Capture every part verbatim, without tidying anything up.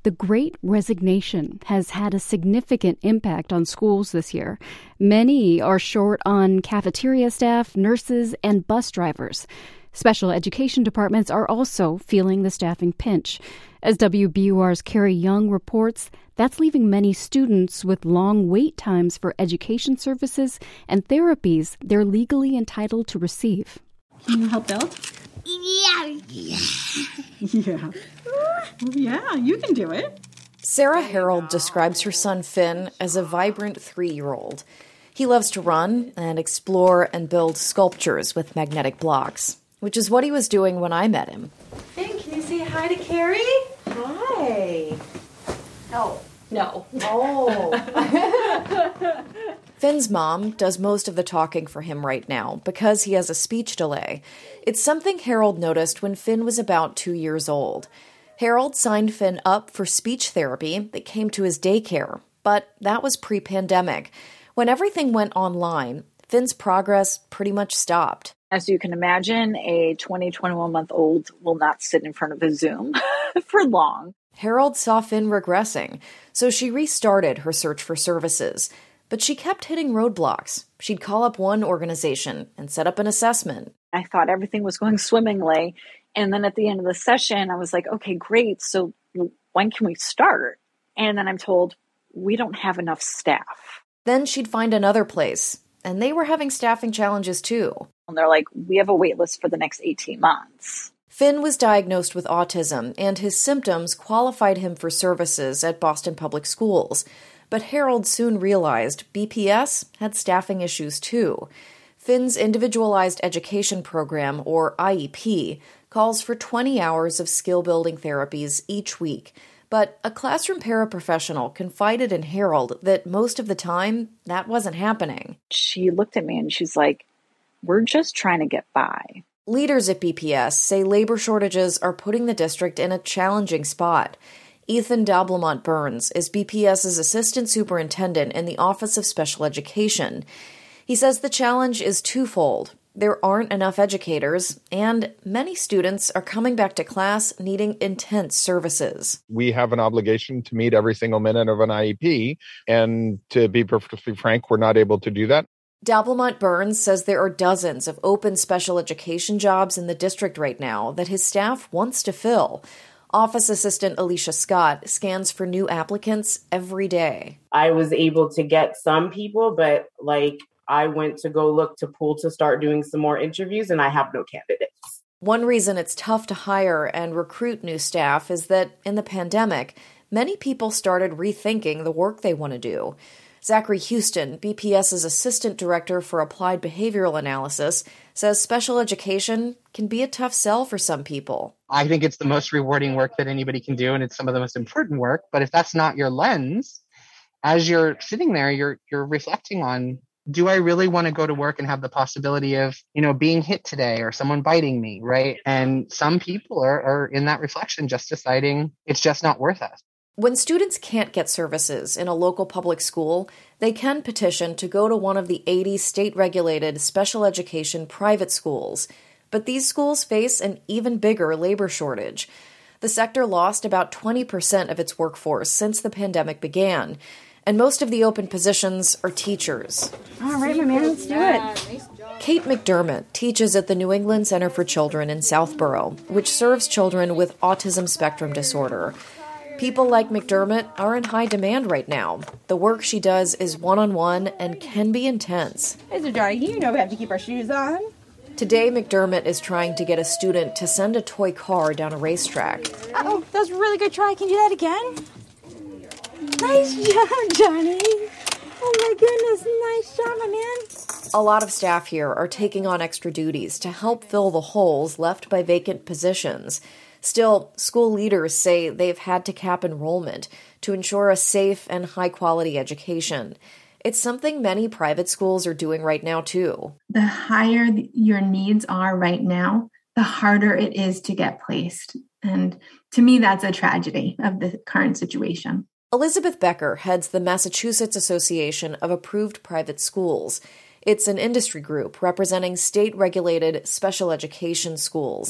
The Great Resignation has had a significant impact on schools this year. Many are short on cafeteria staff, nurses, and bus drivers. Special education departments are also feeling the staffing pinch. As W B U R's Carrie Young reports, that's leaving many students with long wait times for education services and therapies they're legally entitled to receive. Can you help build? Yeah. Yeah. Yeah. Yeah, you can do it. Sarah Harold describes her son Finn as a vibrant three-year-old. He loves to run and explore and build sculptures with magnetic blocks, which is what he was doing when I met him. Finn, can you say hi to Carrie? Hi. No. No. Oh. Finn's mom does most of the talking for him right now because he has a speech delay. It's something Harold noticed when Finn was about two years old. Harold signed Finn up for speech therapy that came to his daycare, but that was pre-pandemic. When everything went online, Finn's progress pretty much stopped. As you can imagine, a twenty, twenty-one-month-old will not sit in front of a Zoom for long. Harold saw Finn regressing, so she restarted her search for services. But she kept hitting roadblocks. She'd call up one organization and set up an assessment. I thought everything was going swimmingly. And then at the end of the session, I was like, okay, great. So when can we start? And then I'm told, we don't have enough staff. Then she'd find another place, and they were having staffing challenges too. And they're like, we have a wait list for the next eighteen months. Finn was diagnosed with autism, and his symptoms qualified him for services at Boston Public Schools. But Harold soon realized B P S had staffing issues too. Finn's Individualized Education Program, or I E P, calls for twenty hours of skill-building therapies each week. But a classroom paraprofessional confided in Harold that most of the time, that wasn't happening. She looked at me and she's like, we're just trying to get by. Leaders at B P S say labor shortages are putting the district in a challenging spot. Ethan Dablemont Burns is BPS's assistant superintendent in the Office of Special Education. He says the challenge is twofold. There aren't enough educators, and many students are coming back to class needing intense services. We have an obligation to meet every single minute of an I E P, and to be perfectly frank, we're not able to do that. Dablemont Burns says there are dozens of open special education jobs in the district right now that his staff wants to fill. Office Assistant Alicia Scott scans for new applicants every day. I was able to get some people, but like I went to go look to pool to start doing some more interviews, and I have no candidates. One reason it's tough to hire and recruit new staff is that in the pandemic, many people started rethinking the work they want to do. Zachary Houston, BPS's Assistant Director for Applied Behavioral Analysis, says special education can be a tough sell for some people. I think it's the most rewarding work that anybody can do, and it's some of the most important work. But if that's not your lens, as you're sitting there, you're you're reflecting on, do I really want to go to work and have the possibility of, you know, being hit today or someone biting me, right? And some people are, are in that reflection just deciding it's just not worth it. When students can't get services in a local public school, they can petition to go to one of the eighty state-regulated special education private schools. But these schools face an even bigger labor shortage. The sector lost about twenty percent of its workforce since the pandemic began, and most of the open positions are teachers. All right, my man, let's do it. Kate McDermott teaches at the New England Center for Children in Southborough, which serves children with autism spectrum disorder. People like McDermott are in high demand right now. The work she does is one-on-one and can be intense. Hey, so Johnny, you know we have to keep our shoes on. Today, McDermott is trying to get a student to send a toy car down a racetrack. Oh, that was a really good try. Can you do that again? Nice job, Johnny. Oh my goodness, nice job, my man. A lot of staff here are taking on extra duties to help fill the holes left by vacant positions. Still, school leaders say they've had to cap enrollment to ensure a safe and high-quality education. It's something many private schools are doing right now, too. The higher your needs are right now, the harder it is to get placed. And to me, that's a tragedy of the current situation. Elizabeth Becker heads the Massachusetts Association of Approved Private Schools. It's an industry group representing state-regulated special education schools.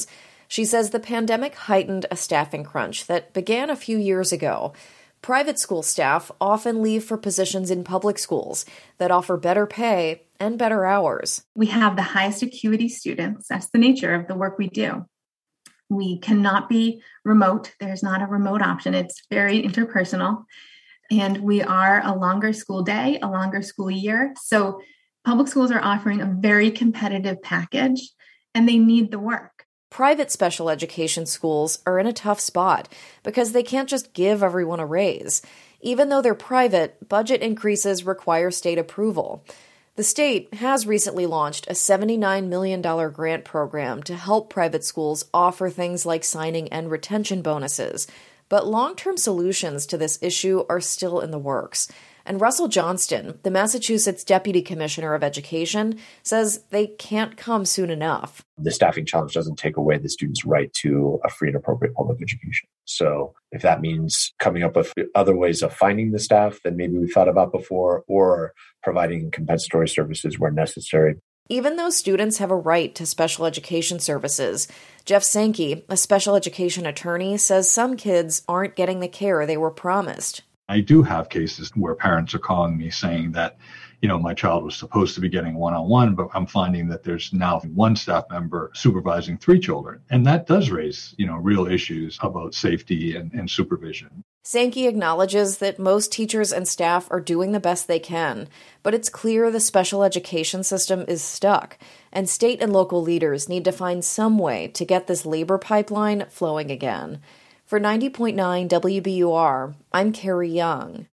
She says the pandemic heightened a staffing crunch that began a few years ago. Private school staff often leave for positions in public schools that offer better pay and better hours. We have the highest acuity students. That's the nature of the work we do. We cannot be remote. There's not a remote option. It's very interpersonal. And we are a longer school day, a longer school year. So public schools are offering a very competitive package, and they need the work. Private special education schools are in a tough spot because they can't just give everyone a raise. Even though they're private, budget increases require state approval. The state has recently launched a seventy-nine million dollars grant program to help private schools offer things like signing and retention bonuses. But long-term solutions to this issue are still in the works. And Russell Johnston, the Massachusetts Deputy Commissioner of Education, says they can't come soon enough. The staffing challenge doesn't take away the students' right to a free and appropriate public education. So if that means coming up with other ways of finding the staff that maybe we thought about before, or providing compensatory services where necessary. Even though students have a right to special education services, Jeff Sankey, a special education attorney, says some kids aren't getting the care they were promised. I do have cases where parents are calling me saying that, you know, my child was supposed to be getting one-on-one, but I'm finding that there's now one staff member supervising three children. And that does raise, you know, real issues about safety and, and supervision. Sankey acknowledges that most teachers and staff are doing the best they can, but it's clear the special education system is stuck, and state and local leaders need to find some way to get this labor pipeline flowing again. For ninety point nine W B U R, I'm Carrie Young.